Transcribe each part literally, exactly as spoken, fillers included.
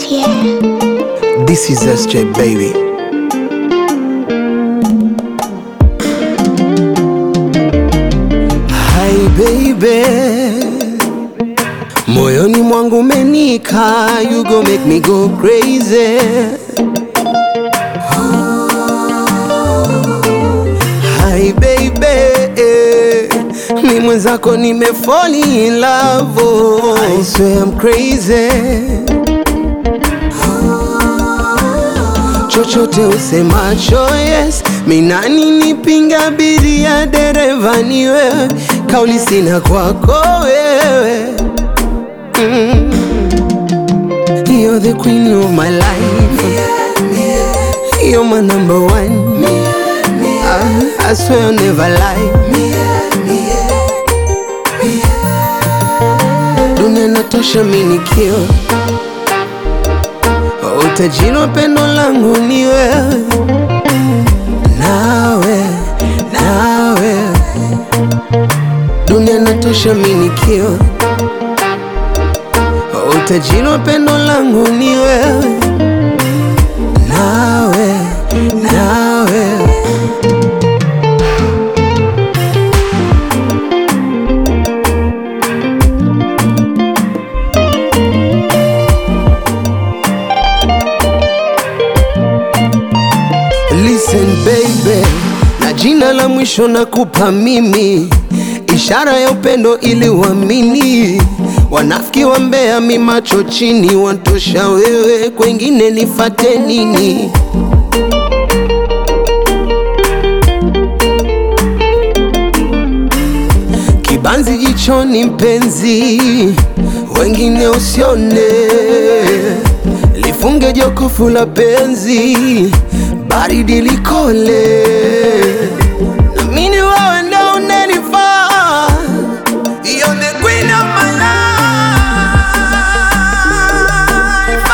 here. This is S J, baby. Hi baby, moyoni mwangu umenika, you go make me go crazy. Hi baby, mi mwenzako nime fall in love, oh. I swear I'm crazy. Chochote usemacho yes, minani nipinga, bidi ya dereva ni wewe, kauli sina kwako wewe. mm. You're the queen of my life, you're my number one. I, I swear I'll never lie. Dunia natosha minikio, utajiri wa pendo langu ni wewe, nawe, nawe. Dunia natosha minikio, utajiri wa pendo langu ni wewe, nawe, nawe. Listen baby, na jina la mwisho nakupa mimi, ishara ya upendo ili uamini. Wanafiki wa mbea mi macho chini, wantosha wewe, kwengine nifate nini? Kibanzi jichoni mpenzi, wengine usione, lifunge jokofu la penzi, baridi likole, na mini wewe ndo unanifaa. You're the queen of my life,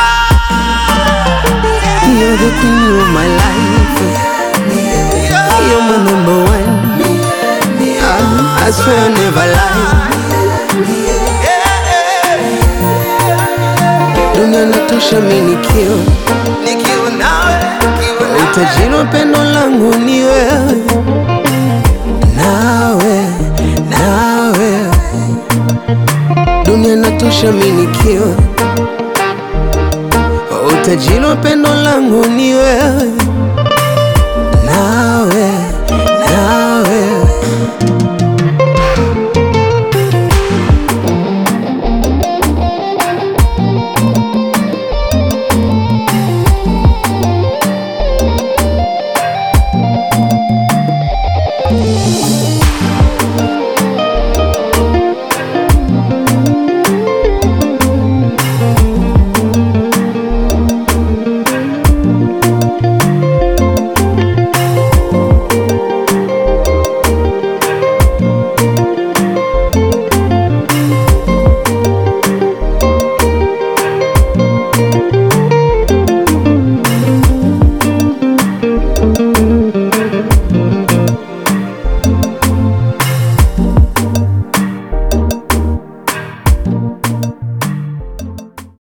you're the queen of my life, you're my number one. I, I swear I'll never lie. Dunia natosha minikio, nikiwa nawe, utajiri wa pendo langu ni wewe, nawe, nawe. Dunia natosha minikio, utajiri wa pendo langu ni wewe,